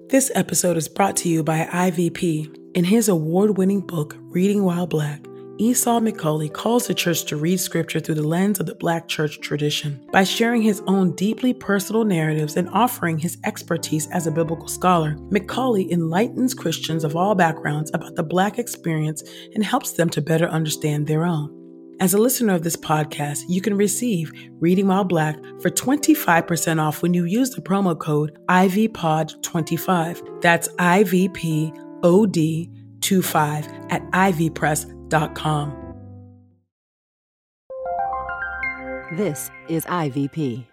This episode is brought to you by IVP. In his award-winning book, Reading While Black, Esau McCaulley calls the church to read scripture through the lens of the Black church tradition. By sharing his own deeply personal narratives and offering his expertise as a biblical scholar, McCaulley enlightens Christians of all backgrounds about the Black experience and helps them to better understand their own. As a listener of this podcast, you can receive Reading While Black for 25% off when you use the promo code IVPOD25. That's IVPOD25 at ivpress.com. This is IVP.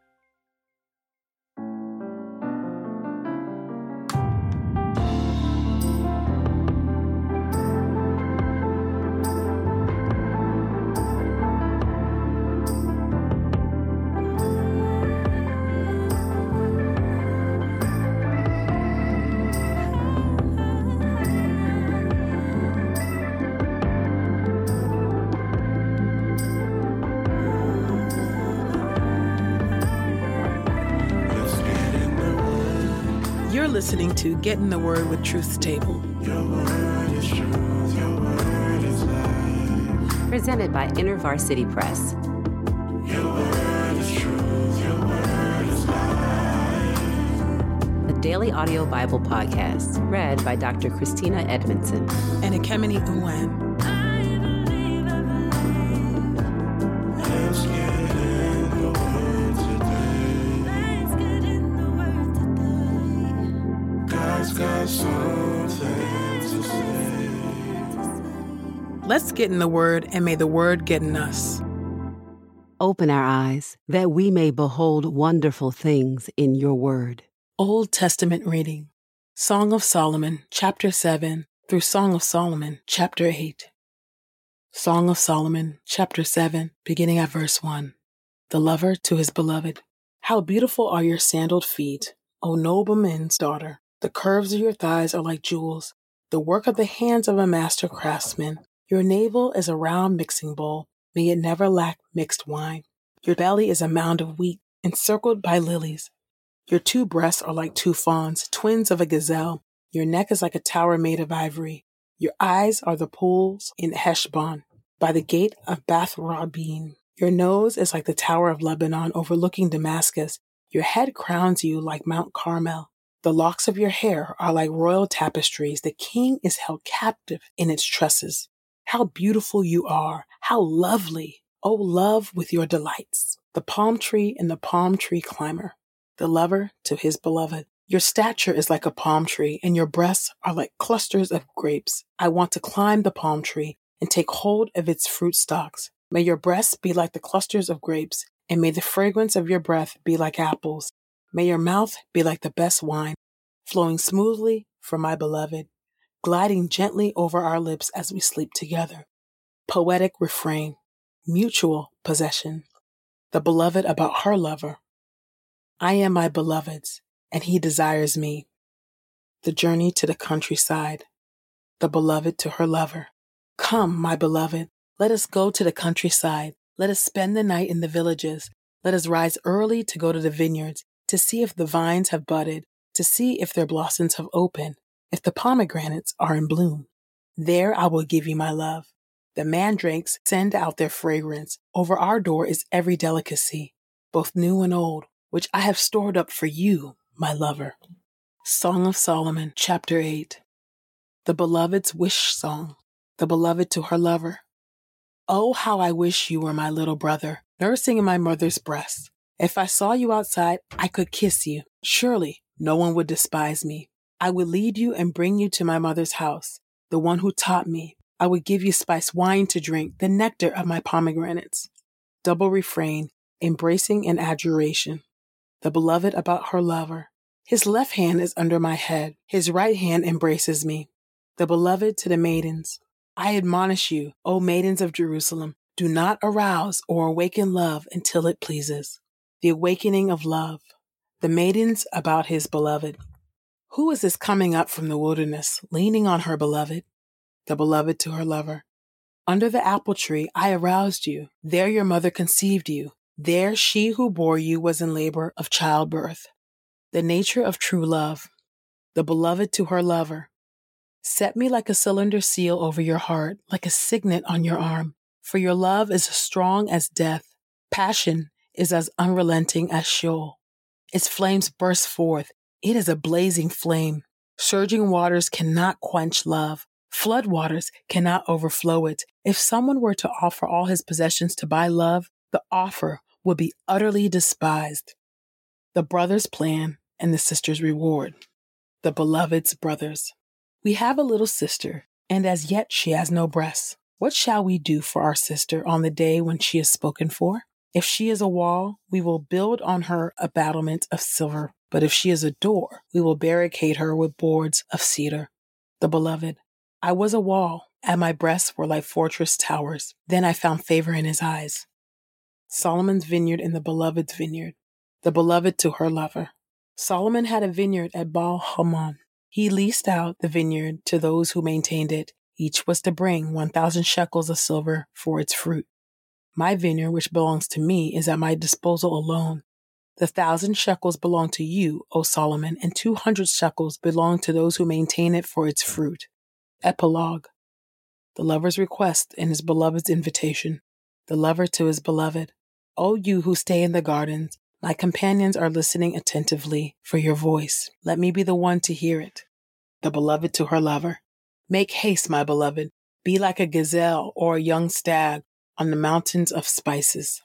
You're listening to Get in the Word with Truth's Table. Your word is truth, your word is life. Presented by InterVarsity Press. Your word is truth, your word is life. A daily audio Bible podcast read by Dr. Christina Edmondson And Ekemini Uwan. Let's get in the word today. God's got something to say. Let's get in the Word, and may the Word get in us. Open our eyes that we may behold wonderful things in your word. Old Testament reading. Song of Solomon, chapter 7 through Song of Solomon, chapter 8. Song of Solomon, chapter 7, beginning at verse 1. The lover to his beloved. How beautiful are your sandaled feet, O nobleman's daughter. The curves of your thighs are like jewels, the work of the hands of a master craftsman. Your navel is a round mixing bowl. May it never lack mixed wine. Your belly is a mound of wheat, encircled by lilies. Your two breasts are like two fawns, twins of a gazelle. Your neck is like a tower made of ivory. Your eyes are the pools in Heshbon, by the gate of Bath Rabbim. Your nose is like the tower of Lebanon overlooking Damascus. Your head crowns you like Mount Carmel. The locks of your hair are like royal tapestries. The king is held captive in its tresses. How beautiful you are! How lovely! O love with your delights. The palm tree and the palm tree climber. The lover to his beloved. Your stature is like a palm tree, and your breasts are like clusters of grapes. I want to climb the palm tree and take hold of its fruit stalks. May your breasts be like the clusters of grapes, and may the fragrance of your breath be like apples. May your mouth be like the best wine, flowing smoothly for my beloved, gliding gently over our lips as we sleep together. Poetic refrain, mutual possession. The beloved about her lover. I am my beloved's, and he desires me. The journey to the countryside. The beloved to her lover. Come, my beloved, let us go to the countryside. Let us spend the night in the villages. Let us rise early to go to the vineyards, to see if the vines have budded, to see if their blossoms have opened, if the pomegranates are in bloom. There I will give you my love. The mandrakes send out their fragrance. Over our door is every delicacy, both new and old, which I have stored up for you, my lover. Song of Solomon, chapter 8. The beloved's wish song. The beloved to her lover. Oh, how I wish you were my little brother, nursing in my mother's breast. If I saw you outside, I could kiss you. Surely no one would despise me. I would lead you and bring you to my mother's house, the one who taught me. I would give you spiced wine to drink, the nectar of my pomegranates. Double refrain, embracing and adjuration. The beloved about her lover. His left hand is under my head. His right hand embraces me. The beloved to the maidens. I admonish you, O maidens of Jerusalem, do not arouse or awaken love until it pleases. The awakening of love. The maidens about his beloved. Who is this coming up from the wilderness, leaning on her beloved? The beloved to her lover. Under the apple tree I aroused you. There your mother conceived you. There she who bore you was in labor of childbirth. The nature of true love. The beloved to her lover. Set me like a cylinder seal over your heart, like a signet on your arm. For your love is as strong as death. Passion is as unrelenting as Sheol. Its flames burst forth. It is a blazing flame. Surging waters cannot quench love. Flood waters cannot overflow it. If someone were to offer all his possessions to buy love, the offer would be utterly despised. The brother's plan and the sister's reward. The beloved's brothers. We have a little sister, and as yet she has no breasts. What shall we do for our sister on the day when she is spoken for? If she is a wall, we will build on her a battlement of silver. But if she is a door, we will barricade her with boards of cedar. The beloved. I was a wall, and my breasts were like fortress towers. Then I found favor in his eyes. Solomon's vineyard and the beloved's vineyard. The beloved to her lover. Solomon had a vineyard at Baal Hamon. He leased out the vineyard to those who maintained it. Each was to bring 1,000 shekels of silver for its fruit. My vineyard, which belongs to me, is at my disposal alone. The 1,000 shekels belong to you, O Solomon, and 200 shekels belong to those who maintain it for its fruit. Epilogue. The lover's request and his beloved's invitation. The lover to his beloved. O you who stay in the gardens, my companions are listening attentively for your voice. Let me be the one to hear it. The beloved to her lover. Make haste, my beloved. Be like a gazelle or a young stag on the mountains of spices.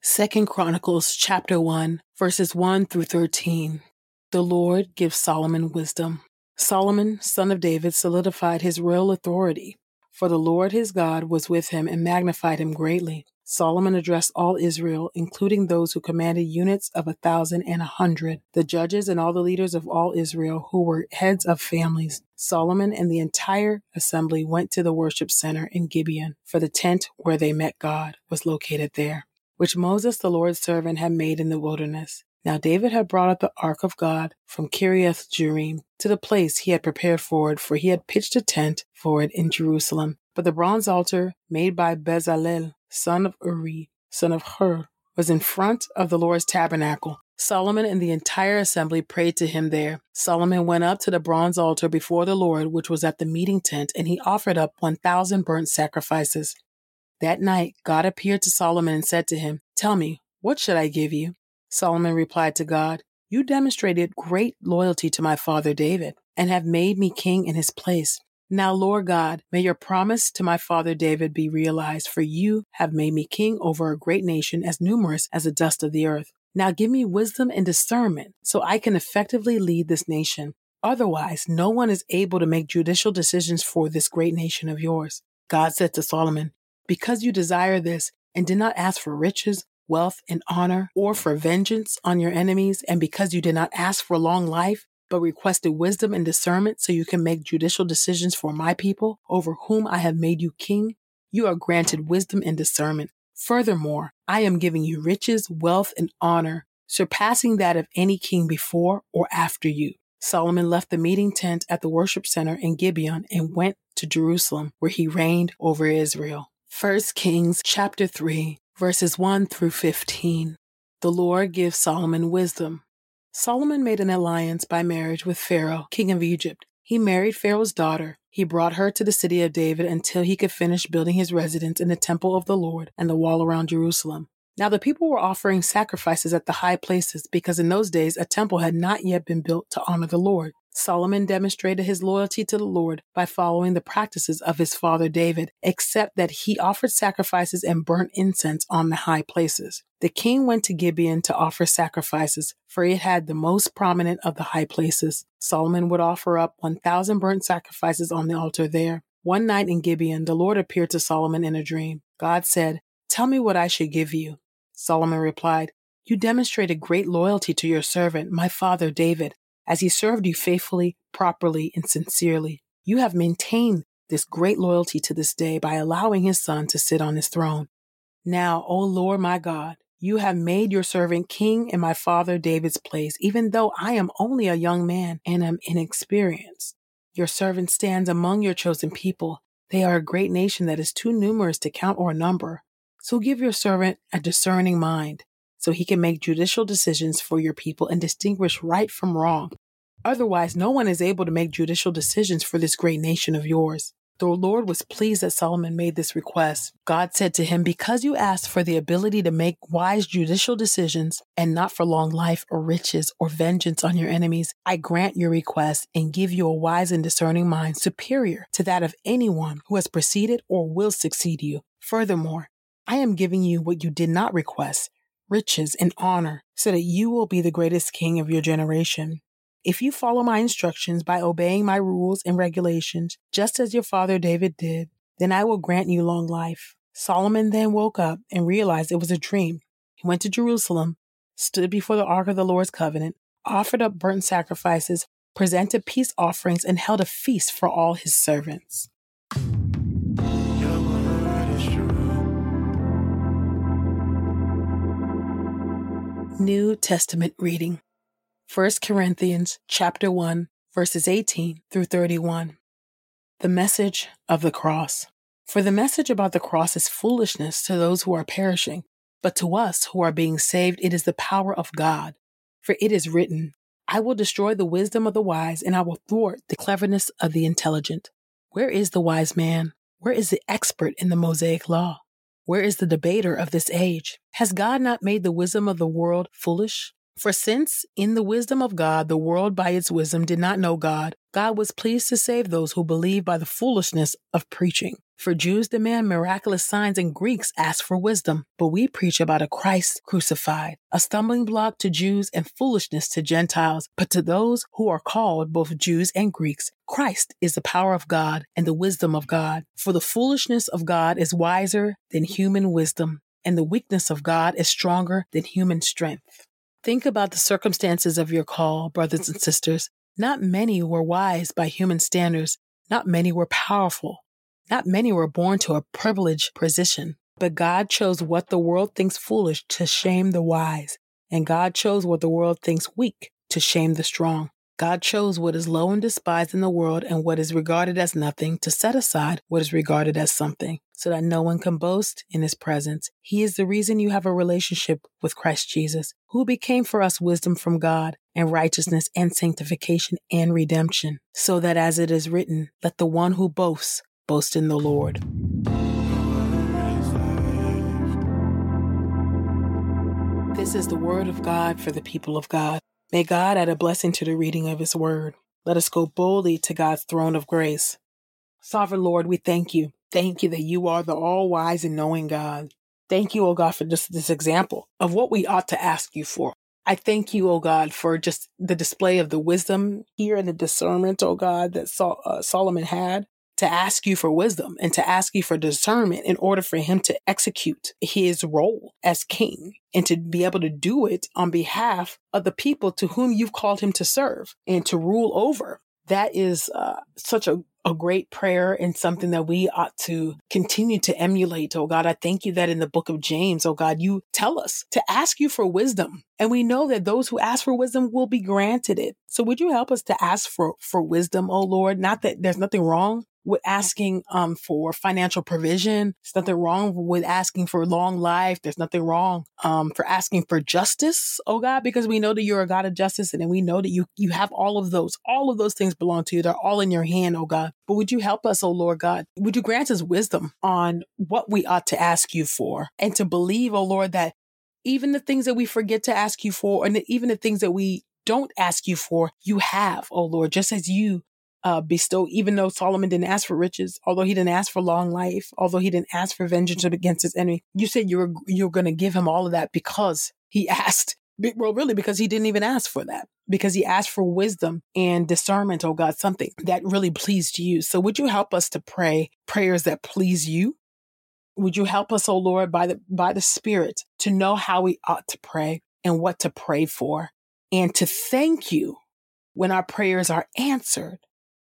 2 Chronicles chapter 1, verses 1 through 13. The Lord gives Solomon wisdom. Solomon, son of David, solidified his royal authority, for the Lord his God was with him and magnified him greatly. Solomon addressed all Israel, including those who commanded units of 1,000 and 100, the judges and all the leaders of all Israel who were heads of families. Solomon and the entire assembly went to the worship center in Gibeon, for the tent where they met God was located there, which Moses, the Lord's servant, had made in the wilderness. Now David had brought up the ark of God from Kiriath Jearim to the place he had prepared for it, for he had pitched a tent for it in Jerusalem. But the bronze altar made by Bezalel, son of Uri, son of Hur, was in front of the Lord's tabernacle. Solomon and the entire assembly prayed to him there. Solomon went up to the bronze altar before the Lord, which was at the meeting tent, and he offered up 1,000 burnt sacrifices. That night, God appeared to Solomon and said to him, Tell me, what should I give you? Solomon replied to God, You demonstrated great loyalty to my father David, and have made me king in his place. Now, Lord God, may your promise to my father David be realized, for you have made me king over a great nation as numerous as the dust of the earth. Now give me wisdom and discernment so I can effectively lead this nation. Otherwise, no one is able to make judicial decisions for this great nation of yours. God said to Solomon, Because you desire this and did not ask for riches, wealth, and honor, or for vengeance on your enemies, and because you did not ask for long life, but requested wisdom and discernment so you can make judicial decisions for my people, over whom I have made you king, you are granted wisdom and discernment. Furthermore, I am giving you riches, wealth, and honor, surpassing that of any king before or after you. Solomon left the meeting tent at the worship center in Gibeon and went to Jerusalem, where he reigned over Israel. 1 Kings chapter 3, verses 1 through 15. The Lord gives Solomon wisdom. Solomon made an alliance by marriage with Pharaoh, king of Egypt. He married Pharaoh's daughter. He brought her to the city of David until he could finish building his residence in the temple of the Lord and the wall around Jerusalem. Now the people were offering sacrifices at the high places because in those days a temple had not yet been built to honor the Lord. Solomon demonstrated his loyalty to the Lord by following the practices of his father David, except that he offered sacrifices and burnt incense on the high places. The king went to Gibeon to offer sacrifices, for it had the most prominent of the high places. Solomon would offer up 1,000 burnt sacrifices on the altar there. One night in Gibeon, the Lord appeared to Solomon in a dream. God said, "Tell me what I should give you." Solomon replied, "You demonstrated great loyalty to your servant, my father David, as he served you faithfully, properly, and sincerely. You have maintained this great loyalty to this day by allowing his son to sit on his throne. Now, O Lord my God, you have made your servant king in my father David's place, even though I am only a young man and am inexperienced. Your servant stands among your chosen people. They are a great nation that is too numerous to count or number. So give your servant a discerning mind, so he can make judicial decisions for your people and distinguish right from wrong. Otherwise, no one is able to make judicial decisions for this great nation of yours. The Lord was pleased that Solomon made this request. God said to him, because you asked for the ability to make wise judicial decisions and not for long life or riches or vengeance on your enemies, I grant your request and give you a wise and discerning mind superior to that of anyone who has preceded or will succeed you. Furthermore, I am giving you what you did not request, riches and honor, so that you will be the greatest king of your generation. If you follow my instructions by obeying my rules and regulations, just as your father David did, then I will grant you long life. Solomon then woke up and realized it was a dream. He went to Jerusalem, stood before the ark of the Lord's covenant, offered up burnt sacrifices, presented peace offerings, and held a feast for all his servants. Your word is true. New Testament reading. 1 Corinthians chapter 1, verses 18 through 31. The message of the cross. For the message about the cross is foolishness to those who are perishing, but to us who are being saved, it is the power of God. For it is written, I will destroy the wisdom of the wise, and I will thwart the cleverness of the intelligent. Where is the wise man? Where is the expert in the Mosaic law? Where is the debater of this age? Has God not made the wisdom of the world foolish? For since in the wisdom of God, the world by its wisdom did not know God, God was pleased to save those who believe by the foolishness of preaching. For Jews demand miraculous signs and Greeks ask for wisdom, but we preach about a Christ crucified, a stumbling block to Jews and foolishness to Gentiles. But to those who are called, both Jews and Greeks, Christ is the power of God and the wisdom of God. For the foolishness of God is wiser than human wisdom, and the weakness of God is stronger than human strength. Think about the circumstances of your call, brothers and sisters. Not many were wise by human standards. Not many were powerful. Not many were born to a privileged position. But God chose what the world thinks foolish to shame the wise. And God chose what the world thinks weak to shame the strong. God chose what is low and despised in the world and what is regarded as nothing to set aside what is regarded as something, so that no one can boast in his presence. He is the reason you have a relationship with Christ Jesus, who became for us wisdom from God and righteousness and sanctification and redemption, so that as it is written, let the one who boasts boast in the Lord. This is the word of God for the people of God. May God add a blessing to the reading of his word. Let us go boldly to God's throne of grace. Sovereign Lord, we thank you. Thank you that you are the all-wise and knowing God. Thank you, O God, for just this example of what we ought to ask you for. I thank you, O God, for just the display of the wisdom here and the discernment, O God, that Solomon had to ask you for wisdom and to ask you for discernment in order for him to execute his role as king and to be able to do it on behalf of the people to whom you've called him to serve and to rule over. That is such a great prayer and something that we ought to continue to emulate. Oh God, I thank you that in the book of James, oh God, you tell us to ask you for wisdom. And we know that those who ask for wisdom will be granted it. So would you help us to ask for wisdom, oh Lord? Not that there's nothing wrong with asking for financial provision. There's nothing wrong with asking for long life. There's nothing wrong for asking for justice, oh God, because we know that you're a God of justice, and then we know that you have all of those things belong to you. They're all in your hand, oh God. But would you help us, oh Lord God? Would you grant us wisdom on what we ought to ask you for, and to believe, oh Lord, that even the things that we forget to ask you for, and even the things that we don't ask you for, you have, oh Lord, just as you bestow, even though Solomon didn't ask for riches, although he didn't ask for long life, although he didn't ask for vengeance against his enemy. You said you're going to give him all of that because he asked. Well, really, because he didn't even ask for that, because he asked for wisdom and discernment, oh God, something that really pleased you. So would you help us to pray prayers that please you? Would you help us, oh Lord, by the Spirit to know how we ought to pray and what to pray for, and to thank you when our prayers are answered,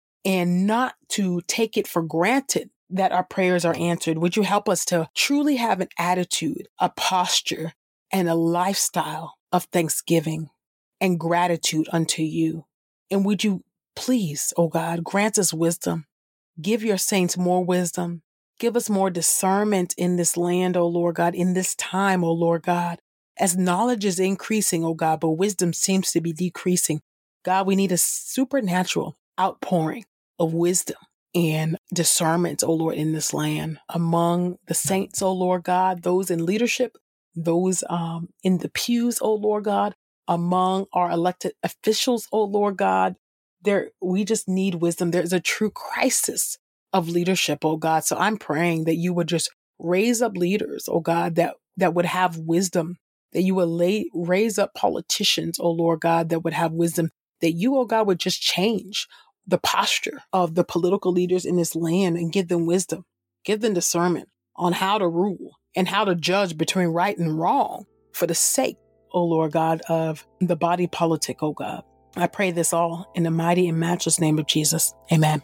and not to take it for granted that our prayers are answered? Would you help us to truly have an attitude, a posture, and a lifestyle of thanksgiving and gratitude unto you? And would you please, oh God, grant us wisdom. Give your saints more wisdom. Give us more discernment in this land, oh Lord God, in this time, oh Lord God. As knowledge is increasing, oh God, but wisdom seems to be decreasing. God, we need a supernatural outpouring of wisdom and discernment, oh Lord, in this land among the saints, oh Lord God, those in leadership, those in the pews, oh Lord God, among our elected officials, oh Lord God. We just need wisdom. There's a true crisis of leadership, oh God. So I'm praying that you would just raise up leaders, oh God, that would have wisdom, that you would raise up politicians, oh Lord God, that would have wisdom, that you, oh God, would just change the posture of the political leaders in this land and give them wisdom, give them discernment on how to rule and how to judge between right and wrong for the sake, oh Lord God, of the body politic, oh God. I pray this all in the mighty and matchless name of Jesus. Amen.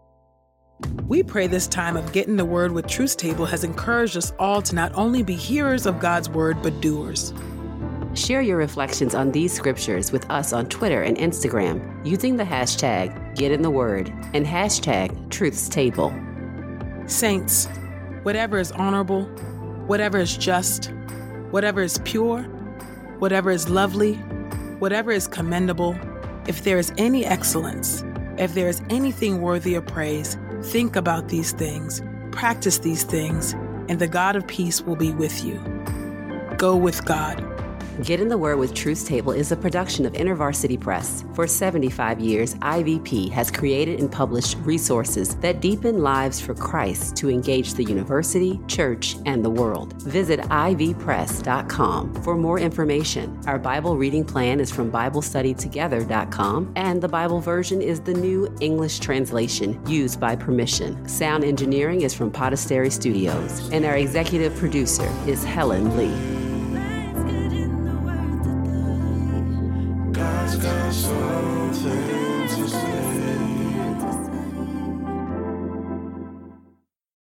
We pray this time of Getting the Word with Truth Table has encouraged us all to not only be hearers of God's Word, but doers. Share your reflections on these scriptures with us on Twitter and Instagram using the hashtag #GetInTheWord and hashtag #TruthsTable. Saints, whatever is honorable, whatever is just, whatever is pure, whatever is lovely, whatever is commendable, if there is any excellence, if there is anything worthy of praise, think about these things, practice these things, and the God of peace will be with you. Go with God. Get in the Word with Truth Table is a production of InterVarsity Press. For 75 years, IVP has created and published resources that deepen lives for Christ to engage the university, church, and the world. Visit ivpress.com for more information. Our Bible reading plan is from BibleStudyTogether.com, and the Bible version is the New English translation used by permission. Sound engineering is from Podastery Studios, and our executive producer is Helen Lee. God's got something